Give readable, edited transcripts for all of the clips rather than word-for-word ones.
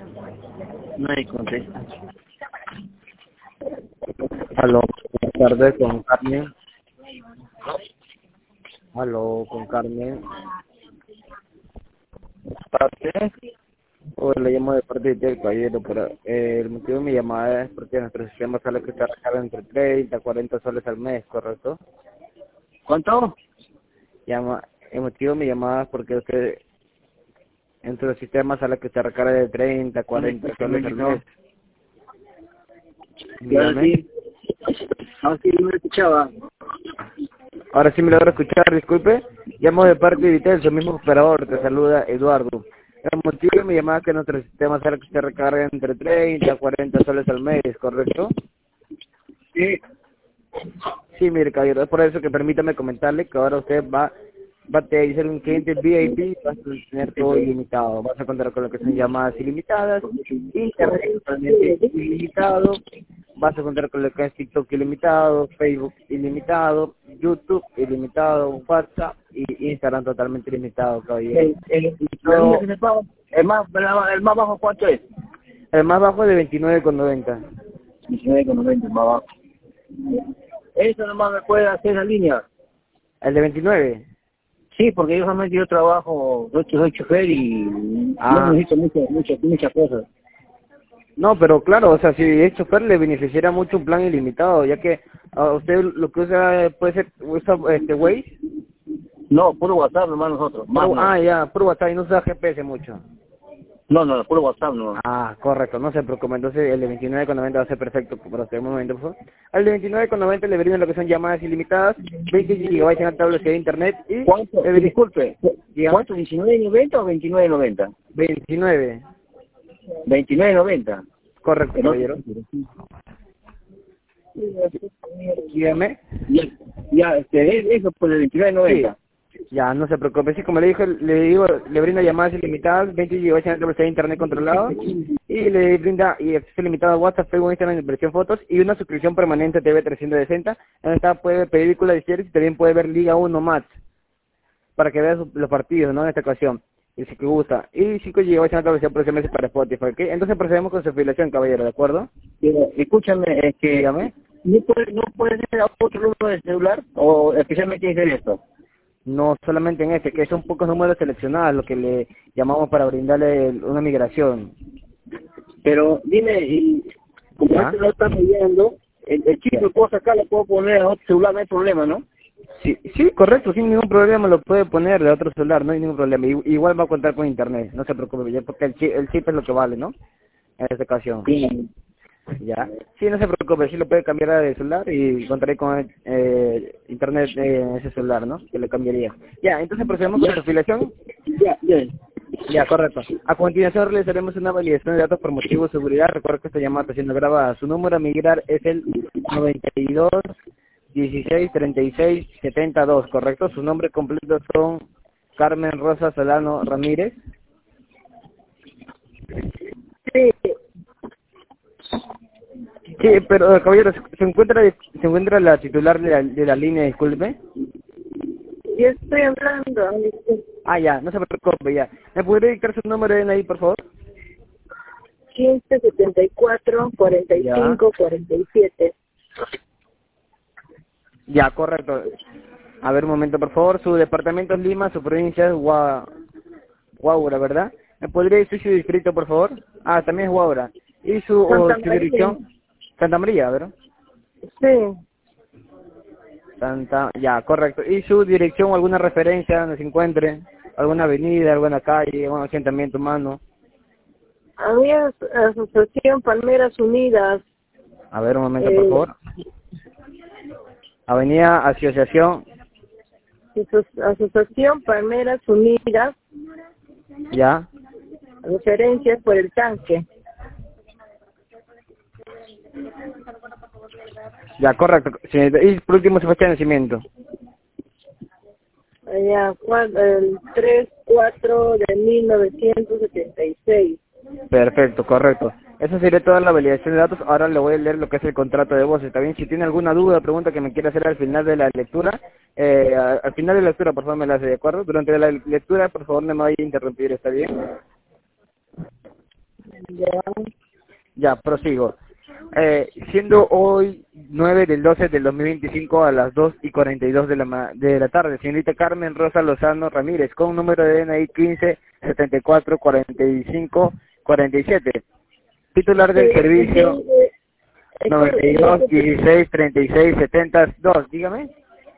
No hay contesta. Aló, buenas tardes con Carmen. Aló, con Carmen. ¿Parte? Hoy le llamo de parte del caballero, pero el motivo de mi llamada es porque nuestro sistema sale que está recarga entre 30 a 40 soles al mes, ¿correcto? ¿Cuánto? El motivo de mi llamada es porque usted, en su sistema sale que se recarga de 30 a 40 soles al mes. Dígame. No, sí, no me escuchaba. Ahora sí me logro escuchar, disculpe. Llamo de parte de Vitel, su mismo operador, te saluda Eduardo. El motivo de mi llamada es que nuestro sistema sale que se recarga entre 30 a 40 soles al mes, ¿correcto? Sí. Sí, mire, caballero, es por eso que permítame comentarle que ahora usted va a ser un cliente VIP, va a tener todo ilimitado, vas a contar con lo que son llamadas ilimitadas, internet totalmente ilimitado, vas a contar con lo que es TikTok ilimitado, Facebook ilimitado, YouTube ilimitado, WhatsApp y Instagram totalmente ilimitado, caballero. El más bajo, ¿cuánto es? El más bajo es de 29,90. 19,90, más bajo. Eso nomás me puede hacer la línea. ¿El de 29? Sí, porque yo solamente yo trabajo, soy chofer y no necesito muchas cosas. No, pero claro, o sea, si es chofer le beneficiaría mucho un plan ilimitado, ya que a usted lo que usa puede ser, usa Waze. No, puro WhatsApp nomás nosotros, más no. Ya, puro WhatsApp y no usa GPS mucho. No, puro WhatsApp no. Ah, correcto, no se preocupe, entonces el de 29,90 va a ser perfecto para usted, un momento, por favor. Al de 29,90 le brindan lo que son llamadas ilimitadas, 20 GB en alta velocidad de internet y... ¿Cuánto? Disculpe, ¿cuánto? ¿19.90 o 29.90? 29. 29.90. Correcto, caballero. Dígame. Ya, eso por el 29.90. Sí. Ya, no se preocupe. Sí, como le le brinda llamadas ilimitadas, 20 GB en alta velocidad de internet controlado y le brinda acceso ilimitado a WhatsApp, Facebook, Instagram en versión fotos y una suscripción permanente a TV 360. En esta puede ver películas de series y también puede ver Liga 1 Match para que vea los partidos, ¿no? En esta ocasión. Y si que gusta. Y 5 GB en alta velocidad por SMS para Spotify, ¿ok? Entonces procedemos con su afiliación, caballero, ¿de acuerdo? Pero, escúchame, es que... Dígame. ¿No puede ser otro número de celular? ¿O especialmente tiene que ser esto? No solamente en este, que son pocos números seleccionados, lo que le llamamos para brindarle una migración. Pero dime, y como ¿Ya? este no está midiendo, el chip lo puedo sacar, lo puedo poner a otro celular, no hay problema, ¿no? Sí, correcto, sin ningún problema lo puede poner de otro celular, no hay ningún problema. Igual va a contar con internet, no se preocupe, ya, porque el chip es lo que vale, ¿no? En esta ocasión. Sí. Ya. Sí, no se preocupe, sí lo puede cambiar de celular y contaré con internet en ese celular, ¿no? Que le cambiaría. Ya, entonces procedemos con su afiliación. Ya. Ya, correcto. A continuación realizaremos una validación de datos por motivo de seguridad. Recuerda que esta llamada está siendo grabada. Su número a migrar es el 92 16 36 72, ¿correcto? Su nombre completo son Carmen Rosa Solano Ramírez. Sí. Sí, pero caballero, ¿se encuentra la titular de la línea, disculpe? Yo estoy hablando. Ya, no se preocupe, ya. ¿Me podría dictar su número de ahí, por favor? 15 74 45 47. Ya, correcto. A ver, un momento, por favor. Su departamento es Lima, su provincia es Huaura, ¿verdad? ¿Me podría decir su distrito, por favor? También es Huaura. ¿Y su dirección? Santa María, ¿verdad? Sí. Ya, correcto. ¿Y su dirección o alguna referencia donde se encuentre? ¿Alguna avenida, alguna calle, algún asentamiento humano? Había Asociación Palmeras Unidas. A ver, un momento, por favor. Avenida Asociación. Asociación Palmeras Unidas. Ya. Referencias por el tanque. Ya, correcto. Y por último, su fecha de nacimiento. Ya, el 3/4 de 1976. Perfecto, correcto. Esa sería toda la validación de datos. Ahora le voy a leer lo que es el contrato de voz. ¿Está bien? Si tiene alguna duda o pregunta que me quiera hacer al final de la lectura, al final de la lectura, por favor, me la hace, ¿de acuerdo? Durante la lectura, por favor, no me vaya a interrumpir, ¿está bien? Ya. Ya, prosigo. Siendo hoy 9 del 12 del 2025 a las 2:42 de la tarde, señorita Carmen Rosa Lozano Ramírez, con un número de DNI 15744547. Titular del servicio 92163672. Dígame.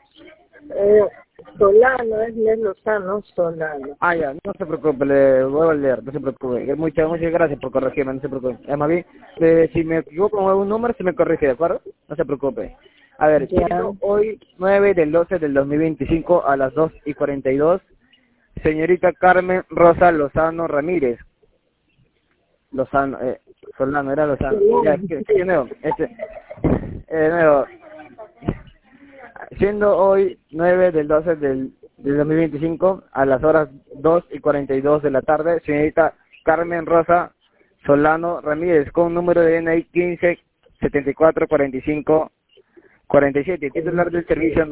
Solano, es Lozano, Solano. Ah, ya, no se preocupe, le voy a leer, no se preocupe. Muchas gracias por corregirme, no se preocupe. Además bien, si me equivoco con algún número, se me corrige, ¿de acuerdo? No se preocupe. A ver, siendo hoy 9 del 12 del 2025 a las 2:42, señorita Carmen Rosa Lozano Ramírez. Lozano, Solano, era Lozano. Ya, de nuevo, de nuevo. Siendo hoy 9 del 12 del 2025 a las horas 2:42 de la tarde, señorita Carmen Rosa Solano Ramírez, con un número de DNI 15744547, titular del servicio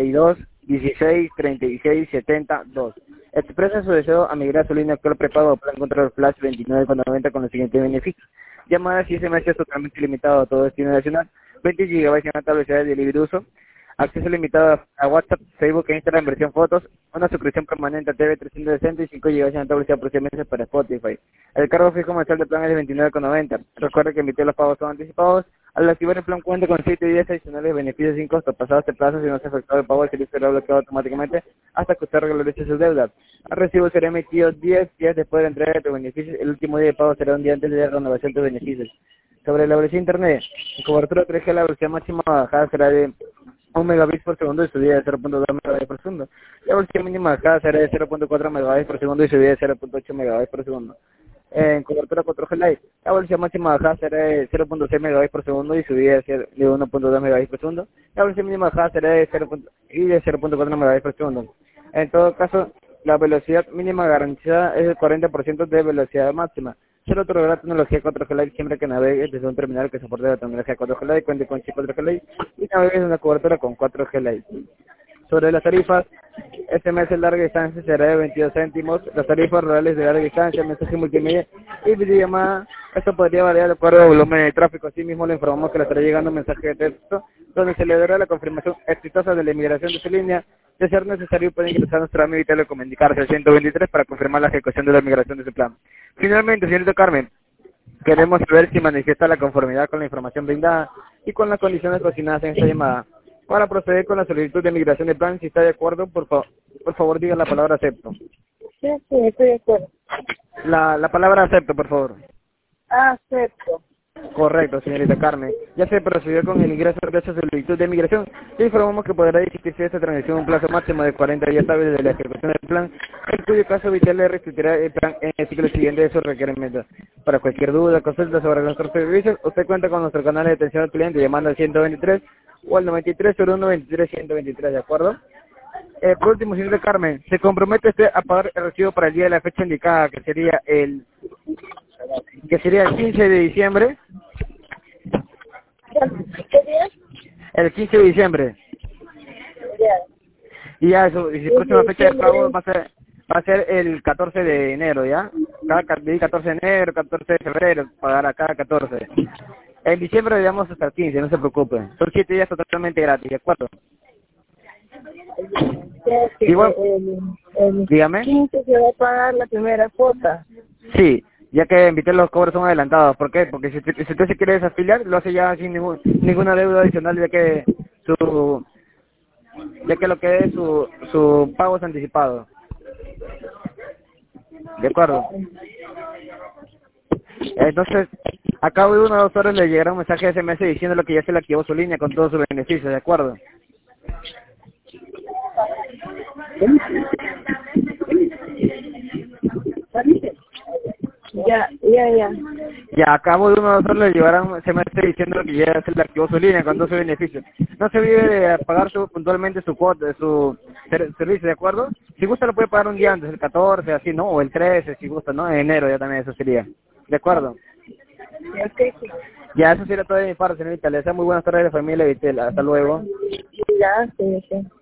92163672. Expresa su deseo a migrar su línea actual prepago plan contra el Flash 29,90 con los siguientes beneficios: llamadas y SMS totalmente limitado a todo destino nacional, 20 GB en alta velocidad de libre uso, acceso limitado a WhatsApp, Facebook e Instagram en versión fotos, una suscripción permanente a TV 360 y 5 GB en alta velocidad por 6 meses para Spotify. El cargo fijo mensual del plan es de 29,90. Recuerde que emitir los pagos son anticipados. Al activar el plan cuenta con 7 días adicionales de beneficios sin costo. Pasado este plazo, si no se ha efectuado el pago, el servicio será bloqueado automáticamente hasta que usted regularice su deuda. El recibo será emitido 10 días después de la entrega de tus beneficios. El último día de pago será un día antes de la renovación de tus beneficios. Sobre la velocidad de internet, en cobertura 3G la velocidad máxima bajada será de 1 megabits por segundo y subida de 0.2 megabits por segundo. La velocidad mínima bajada será de 0.4 megabits por segundo y subida de 0.8 megabits por segundo. En cobertura 4G Lite, la velocidad máxima bajada será de 0.6 megabits por segundo y subida de 1.2 megabits por segundo. La velocidad mínima bajada será de 0.4 megabits por segundo. En todo caso, la velocidad mínima garantizada es el 40% de velocidad máxima. Se le otorgará tecnología 4G Lite siempre que navegue desde un terminal que soporte la tecnología 4G Lite, cuente con chip 4G Lite y navegue en una cobertura con 4G Lite. Sobre las tarifas, SMS de larga distancia será de 22 céntimos, las tarifas rurales de larga distancia, mensaje multimedia y videollamada, esto podría variar de acuerdo al volumen de tráfico. Asimismo, le informamos que le estará llegando un mensaje de texto donde se le dará la confirmación exitosa de la inmigración de su línea. De ser necesario, puede ingresar a nuestro amigo y telecomunicarse al 123 para confirmar la ejecución de la migración de su plan. Finalmente, señorita Carmen, queremos saber si manifiesta la conformidad con la información brindada y con las condiciones consignadas en esta llamada. Para proceder con la solicitud de migración de plan, si está de acuerdo, por favor diga la palabra acepto. Sí, estoy de acuerdo. La palabra acepto, por favor. Acepto. Correcto, señorita Carmen. Ya se procedió con el ingreso de esa solicitud de migración. Le informamos que podrá existirse esta transición un plazo máximo de 40 días hábiles de la ejecución del plan, en cuyo caso Vital le restituirá el plan en el ciclo siguiente de sus requerimientos. Para cualquier duda, consulta sobre nuestros servicios, usted cuenta con nuestro canal de atención al cliente llamando al 123 o al 9301-23-123, ¿de acuerdo? Por último, señorita Carmen, ¿se compromete usted a pagar el recibo para el día de la fecha indicada, que sería el 15 de diciembre? ¿Qué día? El 15 de diciembre. Ya. Y ya, su próxima fecha de pago va a ser el 14 de enero, ¿ya? Cada 14 de enero, 14 de febrero, pagará cada 14. En diciembre le damos hasta el 15, no se preocupe. Son 7 días totalmente gratis, ¿de acuerdo? Igual, El dígame. 15 se va a pagar la primera cuota. Sí, ya que en Vitel los cobros son adelantados. ¿Por qué? Porque si usted se quiere desafiliar, lo hace ya sin ninguna deuda adicional, ya que lo que es su pago es anticipado. ¿De acuerdo? Entonces, a cabo de 1 o 2 horas le llegará un mensaje de SMS diciéndole que ya se le activó su línea con todos sus beneficios, ¿de acuerdo? Ya. Ya, a cabo de 1 o 2 horas le llegará un SMS diciendo que ya se le activó su línea con todos sus beneficios. No se olvide de pagar puntualmente su cuota, su servicio, ¿de acuerdo? Si gusta lo puede pagar un día antes, el 14, así, ¿no? O el 13, si gusta, ¿no? En enero ya también eso sería. ¿De acuerdo? Ya, eso sería todo de mi parte, señorita. Le deseo muy buenas tardes de familia Vitel. Hasta luego. Ya, sí.